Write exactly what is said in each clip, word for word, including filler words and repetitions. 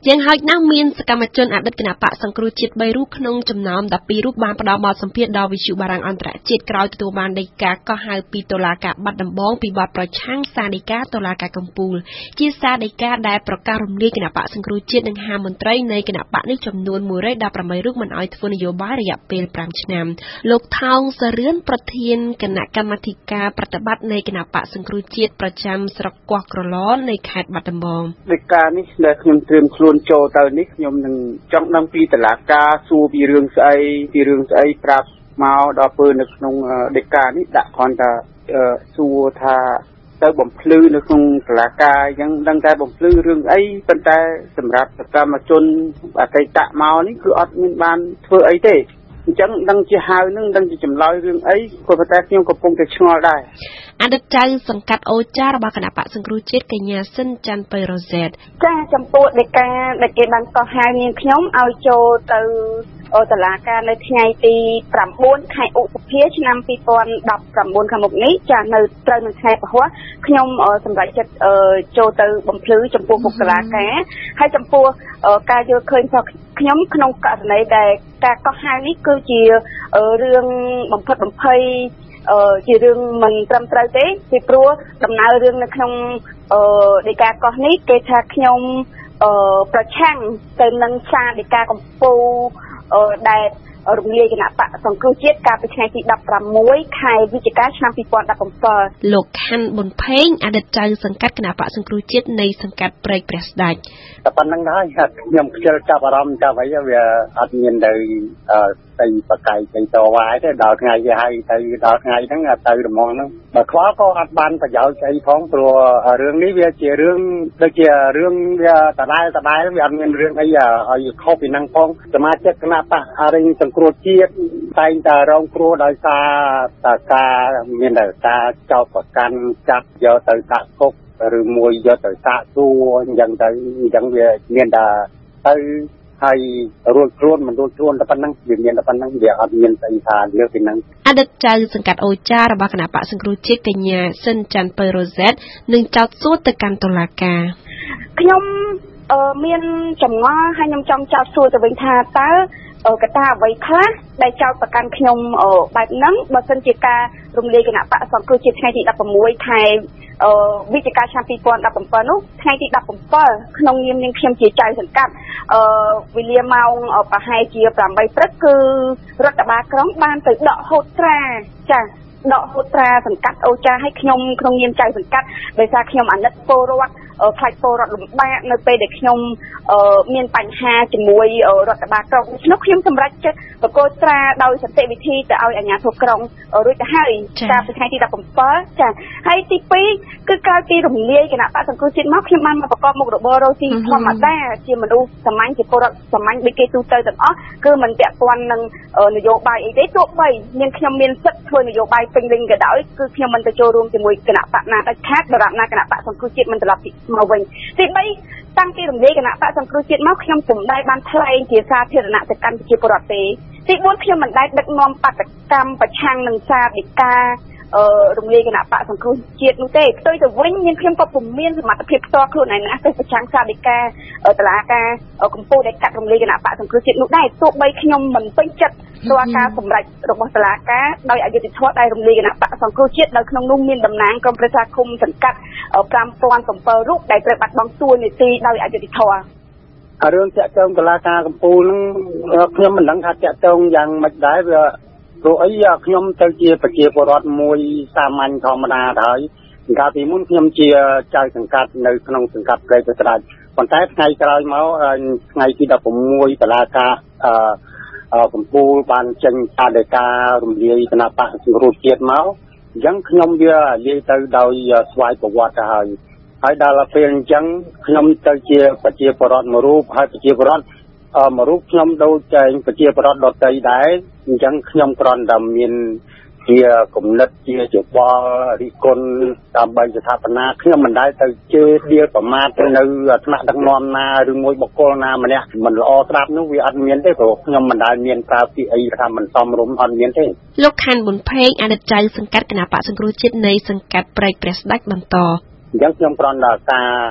យ៉ាងហោចណាស់មានសកម្មជនអតីតគណបកសង្គ្រោះជាតិបីរូបក្នុងចំណោមដប់ពីររូបបានផ្ដល់បទសម្ភាសន៍ដល់វិទ្យុបារាំងអន្តរជាតិក្រោយទទួលបានដីកាកោះហៅពីតុលាការបាត់ដំបងពីបទប្រឆាំងសាលដីកាតុលាការកំពូលជាសាលដីកាដែលប្រកាសរំលាយគណបកសង្គ្រោះជាតិនិងហាមមន្ត្រីនៃគណបកនេះចំនួនមួយរយដប់ប្រាំបីរូបមិនឲ្យធ្វើនយោបាយរយៈពេលប្រាំឆ្នាំលោកថោងសារឿនប្រធានគណៈកម្មាធិការប្រតិបត្តិនៃគណបកសង្គ្រោះជាតិប្រចាំស្រុកកោះក្រឡនៃខេត្តបាត់ដំបងដីកានេះដែលខ្ញុំត្រៀមខ្លួនចូលទៅនេះខ្ញុំនឹងចង់ដឹងពីតុលាការសួរពីរឿងស្អីពីរឿងស្អីប្រាប់មកដល់ពេលនៅក្នុងដីកានេះដាក់គ្រាន់តែសួរថាទៅបំភ្លឺនៅក្នុងតុលាការអញ្ចឹងដឹងតែបំភ្លឺរឿងអីប៉ុន្តែសម្រាប់សកម្មជនអតីតមកនេះគឺអត់មានបានធ្វើអីទេអញ្ចឹងដឹងជាហៅនឹងដឹងជាចម្លើយរឿងអីក៏ប៉ុន្តែខ្ញុំកំពុងតែឆ្ងល់ដែរអតីតចៅសង្កាត់អូចារបស់គណៈបកសង្គ្រោះជាតិកញ្ញាស៊ិនច័ន្ទពៃរ៉ូសែតចាចំពោះដីកាដែលគេបានកោះហៅនាងខ្ញុំឲ្យចូលទៅតុលាការនៅថ្ងៃទីប្រាំបួនខែឧសភាឆ្នាំពីរពាន់ដប់ប្រាំបួនខាងមុខនេះចានៅត្រូវនឹងថ្ងៃពហុខ្ញុំសម្រាប់ចិត្តចូលទៅបំភ្លឺចំពោះមុខតុលាការហើយចំពោះការយល់ឃើញរបស់ខ្ញុំក្នុងករណីដែលការកោះហៅនេះគឺជារឿងបំផិតបំភ័យជារឿងមិនត្រឹមត្រូវទេពីព្រោះដំណើររឿងនៅក្នុងដីកាកោះនេះគេថាខ្ញុំប្រឆាំងទៅនឹងសារដីកាកំពូលដែលរំលាយគណៈបកសង្គ្រោះជាតិកាលពីថ្ងៃទីដប់ប្រាំមួយខែវិច្ឆិកាឆ្នាំពីរពាន់ដប់ប្រាំbảy លោកខាន់ប៊ុនផេងអតីតចៅសង្កាត់គណៈបកសង្គ្រោះជាតិនៃសង្កាត់ព្រែកព្រះស្ដេចតែប៉ុណ្្នឹងដែរខ្ញុំខ្ជិលចាប់អារម្មណ៍ចាប់អីវាអត់មានទៅទៅបកកាយទៅតវ៉ាទេដល់ថ្ងៃវាឲ្យទៅដល់ថ្ងៃហ្នឹងទៅរមងហ្នឹងបើខ្វល់ក៏អត់បានប្រយោជន៍ស្អីផងព្រោះរឿងនេះវាជារឿងដូចជារឿងវាដដែលដដែលវាអត់មានរឿងអីឲ្យខុសពីហ្នឹងផងសមាជិកគណៈបកអរិញសង្គ្រោះជាតិតែងតែរងគ្រោះដោយសារតាការមានតែការចោទប្រកាន់ចាប់យកទៅដាក់គុកឬមួយយកទៅសាកសួរអញ្ចឹងទៅអញ្ចឹងវាមានតែទៅហើយរួចខ្លួនមិនរួចខ្លួនតែប៉ុណ្ណឹងវាមានតែប៉ុណ្ណឹងវាអត់មានស្អីថាលើពីហ្នឹងអតីតចៅសង្កាត់អូចារបស់គណៈបកសង្គ្រោះជាតិកញ្ញាស៊ិនច័ន្ទពៃរ៉ូសែតនឹងចោទសួរទៅកាន់តុលាការខ្ញុំមានចម្ងល់ហើយខ្ញុំចង់ចោទសួរទៅវិញថាតើកត្តាអ្វីខ្លះដែលចោទប្រកាន់ខ្ញុំបែបហ្នឹងបើសិនជាការរំលាយគណៈបកសង្គ្រោះជាតិថ្ងៃទីដប់ប្រាំមួយខែវិច្ឆិកាឆ្នាំពីរពាន់ដប់ប្រាំbảyនោះថ្ងៃទីដប់ប្រាំbảyក្នុងនាមនាងខ្ញុំជាចៅសង្កាត់វេលាម៉ោងប្រហែលជាប្រាំបីព្រឹកគឺរដ្ឋបាលក្រុងបានទៅដកហូតត្រាចាដកហូតត្រាសង្កាត់អូចាឲ្យខ្ញុំក្នុងនាមចៅសង្កាត់ដោយសារខ្ញុំអាណិតពលរដ្ឋខ្លាចពលរដ្ឋលំបាកនៅពេលដែលខ្ញុំមានបញ្ហាជាមួយរដ្ឋបាលក្រុងដូច្នោះខ្ញុំសម្រេចចិត្តបកគោត្រាដោយសន្តិវិធីទៅឲ្យអាជ្ញាធរក្រុងរួចទៅហើយកាលពីថ្ងៃទីដប់ប្រាំbảyចាហើយទីពីរគឺកាលពីរំលាយគណៈបកសង្គ្រោះជាតិមកខ្ញុំបានមកប្រកបមុខរបររកស៊ីធម្មតាជាមនុស្សសាមញ្ញជាពលរដ្ឋសាមញ្ញដូចគេទូទៅទាំងអស់គឺមិនពាក់ព័ន្ធនឹងនយោបាយអីទេទោះបីមានខ្ញុំមានសិទ្ធិធ្វើនយោបាយពេញលេញក៏ដោយគឺខ្ញុំមិនទៅចូលរួមជាមួយគណៈបកណាដាច់ខាតដរាបណាគណៈបកសង្គ្រោះជាតិមិនត្រឡប់មកវិញទីបីតាំងពីរំលាយគណៈបកសង្គ្រោះជាតិមកខ្ញុំពុំដែលបានថ្លែងជាសាធារណៈទៅកាន់ប្រជាពលរដ្ឋទេទីបួនខ្ញុំមិនដែលដឹកនាំបដកម្មប្រឆាំងនឹងសារដីការំលាយគណៈបកសង្គ្រោះជាតិនោះទេផ្ទុយទៅវិញមានខ្ញុំក៏ពុំមានសមត្ថភាពផ្ទាល់ខ្លួនឯណាទៅប្រឆាំងសារដីកាតុលាការកំពូលដែលកាត់រំលាយគណៈបកសង្គ្រោះជាតិនោះដែរទោះបីខ្ញុំមិនពេញចិត្តរាល់ការសម្រេចរបស់តុលាការដោយអយុត្តិធម៌ដែលរំលាយគណៈបកសង្គ្រោះជាតិដោយក្នុងនោះមានតំណាងក្រុមប្រឹក្សាឃុំសង្កាត់ប្រាំពាន់bảyរូបដែលត្រូវបាត់បង់តួនាទីដោយអយុត្តិធម៌រឿងតាក់ទងតុលាការកំពូលហ្នឹងខ្ញុំមិនដឹងថាតាក់ទងយ៉ាងម៉េចដែរវាព្រោះអីខ្ញុំទៅជាប្រជាពលរដ្ឋមួយសាមញ្ញធម្មតាហើយកាលពីមុនខ្ញុំជាចៅសង្កាត់នៅក្នុងសង្កាត់ព្រែកព្រះស្ដេចប៉ុន្តែថ្ងៃក្រោយមកថ្ងៃទីដប់ប្រាំមួយតុលាការអឺកំពូលបានចេញអាដីការំលាយគណៈបកសង្គ្រោះជាតិមកអញ្ចឹងខ្ញុំវាលាយទៅដោយស្វ័យប្រវត្តិទៅហើយហើយដល់ពេលអញ្ចឹងខ្ញុំទៅជាប្រជាពលរដ្ឋមួយរូបហើយប្រជាពលរដ្ឋមួយរូបខ្ញុំដូចតែប្រជាពលរដ្ឋដទៃដែរអញ្ចឹងខ្ញុំគ្រាន់តែមានជាគំនិតជាយោបល់រិះគន់ដើម្បីស្ថាបនាខ្ញុំមិនដែលទៅជេរដៀលប្រមាថទៅនៅថ្នាក់ដឹកនាំណាឬមួយបុគ្គលណាម្នាក់មិនល្អស្ដាប់នោះវាអត់មានទេព្រោះខ្ញុំមិនដែលមានប្រើពាក្យអីថាមិនសមរម្យអត់មានទេលោកខាន់ប៊ុនផេងអតីតចៅសង្កាត់គណៈបកសង្គ្រោះជាតិនៃសង្កាត់ព្រែកព្រះស្ដេចបន្តអញ្ចឹងខ្ញុំគ្រាន់តែការ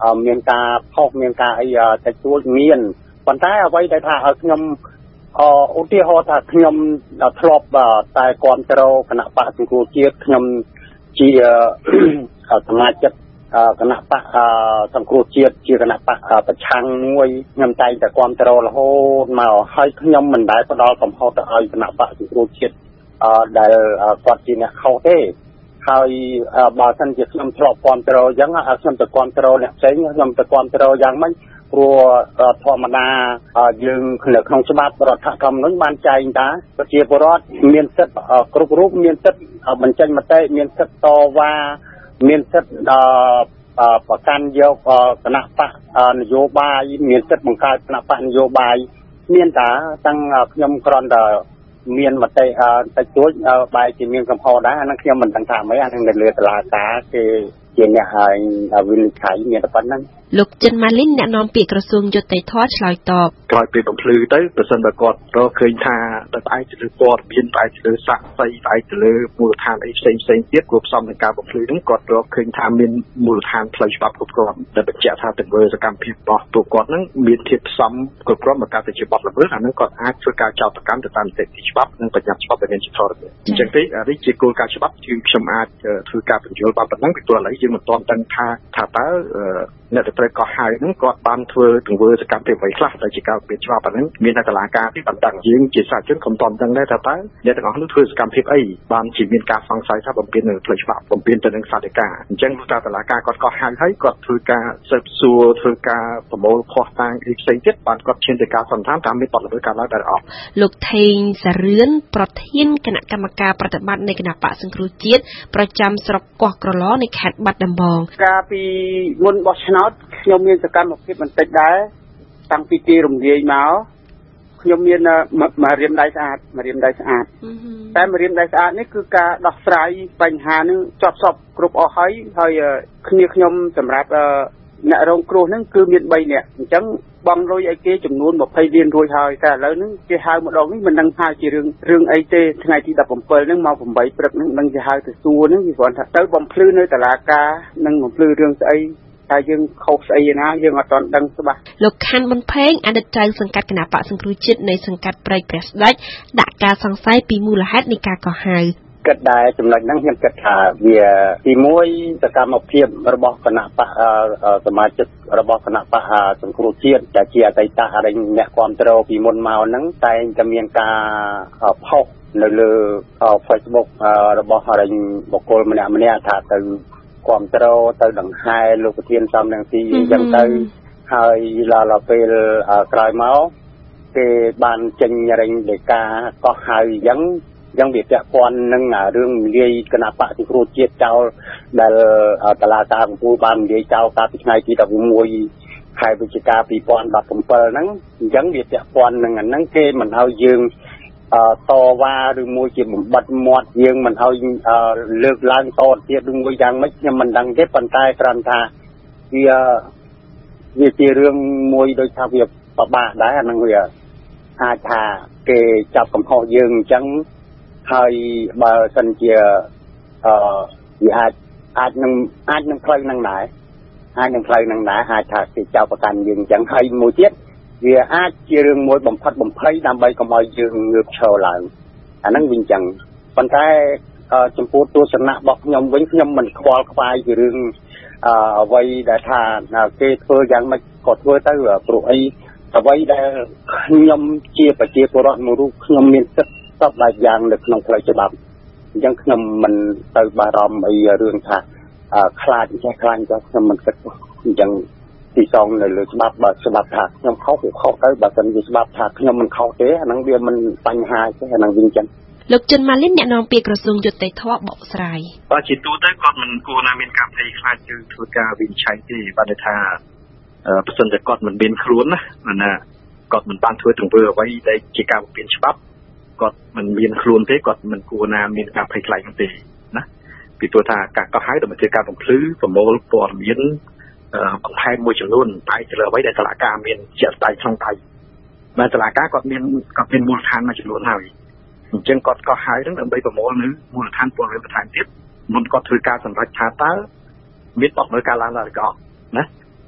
មានការផុសមានការអីតែជួលមានប៉ុន្តែអ្វីដែលថាឲ្យខ្ញុំឧទាហរណ៍ថាខ្ញុំធ្លាប់តែគ្រប់គ្រងគណៈបកសង្គ្រោះជាតិខ្ញុំជាសមាជិកគណៈបកសង្គ្រោះជាតិជាគណៈបកប្រឆាំងមួយខ្ញុំតែងតែគ្រប់គ្រងរហូតមកហើយខ្ញុំមិនដែលផ្ដល់កំហុសទៅឲ្យគណៈបកសង្គ្រោះជាតិដែលគាត់ជាអ្នកខុសទេហើយបើសិនជាខ្ញុំធ្លាប់គ្រប់គ្រងអញ្ចឹងខ្ញុំទៅគ្រប់គ្រងអ្នកផ្សេងខ្ញុំទៅគ្រប់គ្រងយ៉ាងម៉េចព្រោះធម្មតាយើងនៅក្នុងច្បាប់រដ្ឋធម្មនុញ្ញបានចែងថាប្រជាពលរដ្ឋមានសិទ្ធិគ្រប់រូបមានសិទ្ធិបញ្ចេញមតិមានសិទ្ធិតវ៉ាមានសិទ្ធិប្រកាន់យកគណៈបកនយោបាយមានសិទ្ធិបង្កើតគណៈបកនយោបាយមានតាតាំងខ្ញុំគ្រាន់តែមានមតិតិចតួចបែរជាមានកំហុសដែរអានឹងខ្ញុំមិនដឹងថាម៉េចអានឹងនៅលើតុលាការគេជាអ្នកឲ្យវិនិច្ឆ័យមានតែប៉ុណ្្នឹងលោកចិនម៉ាលីនអ្នកនាំពាក្យក្រសួងយុតិធម៌ឆ្លើយតបក្រោយពេលបំភ្លឺទៅប្រសិនបើគាត់រកឃើញថាដោយផ្អែកទៅលើព័ត៌មានផ្អែកទៅលើសាក់សីផ្អែកទៅលើមូលដ្ឋានអីផ្សេងផ្សេងទៀតគួរផ្សំនឹងការបំភ្លឺហ្នឹងគាត់រកឃើញថាមានមូលដ្ឋានផ្លូវច្បាប់គ្រប់គ្រាន់ដែលបញ្ជាក់ថាទង្វើសកម្មភាពរបស់ពួកគាត់ហ្នឹងមានធាតុផ្សំគ្រប់គ្រាន់មកការទៅជាបទល្មើសអាហ្នឹងគាត់អាចធ្វើការចោទប្រកាន់ទៅតាមនីតិច្បាប់និងបញ្ញត្តិច្បាប់ដែលមានជាធរភាពអញ្ចឹងទេនេះជាគោលការណ៍ច្បាប់គឺខ្ញុំអាចធ្វើការបញ្យល់បានប៉ុណ្ណឹងពីព្រោះឥឡូវយើងមិនទាន់ដឹងថាថាតើអ្នកដែលត្រូវកោះហៅហ្នឹងគាត់បានធ្វើទង្វើសកម្មភាពអ្វីខ្លះដែលជាការពិតច្បាប់ហ្នឹងមានតែតុលាការទីបានដឹងយើងជាសាជនខ្ញុំតន់ដឹងដែរថាតើអ្នកទាំងអស់នោះធ្វើសកម្មភាពអីបានជាមានការសង្ស័យថាបំពេញនៅផ្លូវច្បាប់បំពេញទៅនឹងសាធិការអញ្ចឹងតើតុលាការគាត់កោះហៅហើយគាត់ធ្វើការស៊ើបសួរធ្វើការប្រមូលភស្តុតាងអីផ្សេងទៀតបានគាត់ឈានទៅការសន្និដ្ឋានថាមានបទល្មើសកើតឡើងដែរអត់លោកថេងសារឿនប្រធានគណៈកម្មការប្រតិបត្តិនៃគណៈបកសង្គ្រោះជាតិប្រចាំស្រុកកោះក្រឡនៃខេត្តបាត់ដំបងកាលពីមុនបោះឆ្នោតខ្ញុំមានសកម្មភាពបន្តិចដែរតាំងពីទីរំលាយមកខ្ញុំមានមករៀមដៃស្អាតមករៀមដៃស្អាតតែមករៀមដៃស្អាតនេះគឺការដោះស្រាយបញ្ហានឹងចប់សពគ្រប់អស់ហើយហើយគ្នាខ្ញុំសម្រាប់អ្នករងគ្រោះហ្នឹងគឺមានបីនាក់អញ្ចឹងបងលុយឲ្យគេចំនួនยี่สิบលានរួចហើយតែឥឡូវហ្នឹងគេហៅម្ដងនេះមិនដឹងថាជារឿងរឿងអីទេថ្ងៃទីสิบเจ็ดហ្នឹងមកแปดព្រឹកហ្នឹងនឹងគេហៅទៅសួរហ្នឹងគេគ្រាន់ថាទៅបំភ្លឺនៅតុលាការនឹងបំភ្លឺរឿងស្អីតែយើងខុសស្អីណាយើងអត់ទាន់ដឹងច្បាស់លោកខាន់ប៊ុនផេងអតីតចៅសង្កាត់គណៈបកសង្គ្រោះជាតិនៃសង្កាត់ព្រែកព្រះស្ដេចដាក់ការសង្ស័យពីមូលហេតុនៃការកោះហៅគិតដែរចំណុចហ្នឹងខ្ញុំគិតថាវាទីមួយសកម្មភាពរបស់គណៈបកសមាជិករបស់គណៈបកសង្គ្រោះជាតិដែលជាអតីតអរិញអ្នកគ្រប់គ្រងពីមុនមកហ្នឹងតែងតែមានការផុសនៅលើ Facebook របស់អរិញបុគ្គលម្នាក់ម្នាក់ថាទៅគ្រប់គ្រងទៅដង្ហែលោកប្រធានសំរងស៊ីអញ្ចឹងទៅហើយដល់ពេលក្រោយមកគេបានចេញរែងដីកាកោះហៅអញ្ចឹងយ៉ាងវាពាក់ព័ន្ធនឹងរឿងលាយគណៈបកសង្គ្រោះជាតិចោលដែលតុលាការកំពូលបាននិយាយចោលកាលពីថ្ងៃទីสิบหกខែវិច្ឆិកាยี่สิบสิบเจ็ดហ្នឹងអញ្ចឹងវាពាក់ព័ន្ធនឹងអាហ្នឹងគេមិនឲ្យយើងតវ៉ាឬមួយជាបំបត្តិមាត់យើងមិនឲ្យលើកឡើងតទៀតឬមួយយ៉ាងម៉េចខ្ញុំមិនដឹងទេប៉ុន្តែគ្រាន់ថាវាវាជារឿងមួយដូចថាវាពិបាកដែរអាហ្នឹងវាអាចថាគេចាប់កំហុសយើងអញ្ចឹងហើយបើសិនជាអឺវាអាចអាចនឹងអាចនឹងផ្លូវនឹងដែរអាចនឹងផ្លូវនឹងដែរអាចថាគេចោទប្រកាន់យើងអញ្ចឹងហើយមួយទៀតវាអាចជារឿងមួយបំផិតបំភ័យដើម្បីកុំឲ្យយើងងើបឈរឡើងអាហ្នឹងវិញអញ្ចឹងប៉ុន្តែចំពោះទស្សនៈរបស់ខ្ញុំវិញខ្ញុំមិនខ្វល់ខ្វាយពីរឿងអ្វីដែលថាគេធ្វើយ៉ាងម៉េចក៏ធ្វើទៅព្រោះអីអ្វីដែលខ្ញុំជាប្រជាពលរដ្ឋមួយរូបខ្ញុំមានសិទ្ធិសពបែបយ៉ាងនៅក្នុងផ្លូវច្បាប់អញ្ចឹងខ្ញុំមិនទៅបារម្ភអីរឿងថាខ្លាចចេះខ្លាចទៅខ្ញុំមិនគិតអញ្ចឹងទីសងនៅលើច្បាប់បើច្បាប់ថាខ្ញុំខុសវាខុសទៅបើមិនវាច្បាប់ថាខ្ញុំមិនខុសទេអាហ្នឹងវាមិនបញ្ហាទេអាហ្នឹងវិញអញ្ចឹងលោកចិនម៉ាលីនអ្នកនាំពាក្យក្រសួងយុតិធម៌បកស្រាយបើជាទូទៅគាត់មិនគួរណាមានការភ័យខ្លាចគឺធ្វើការវិនិច្ឆ័យទេបើថាប្រសិនតែគាត់មិនមានខ្លួនណាណាគាត់មិនបានធ្វើទង្វើអ្វីដែលជាការបំពានច្បាប់គាត់មិនមានខ្លួនទេគាត់មិនគួរណាមានការភ័យខ្លាចទេណាពីព្រោះថាការកោះហៅដើម្បីធ្វើការបំភ្លឺប្រមូលព័ត៌មានបន្ថែមមួយចំនួនតែទៅលើអ្វីដែលតុលាការមានជាក់ស្ដែងក្នុងដៃបើតុលាការគាត់មានគាត់មានមូលដ្ឋានមួយចំនួនហើយអញ្ចឹងគាត់កោះហៅនឹងដើម្បីប្រមូលនៅមូលដ្ឋានព័ត៌មានបន្ថែមទៀតមុនគាត់ធ្វើការសម្រេចថាតើមានបទល្មើសការឡើងឡើយឬក៏អត់ណា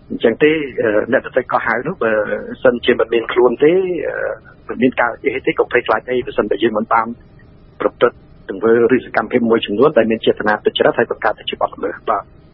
អញ្ចឹងទេអ្នកដទៃក៏ហៅនោះបើសិនជាមិនមានខ្លួនទេមិនមានការអីទេក៏ភ័យខ្លាចអីបើសិនតែយើងមិនបានប្រព្រឹត្តទង្វើឬសកម្មភាពមួយចំនួនដែលមានចេតនាទុច្ចរិតហើយបង្កើតជាបទល្មើសបាទ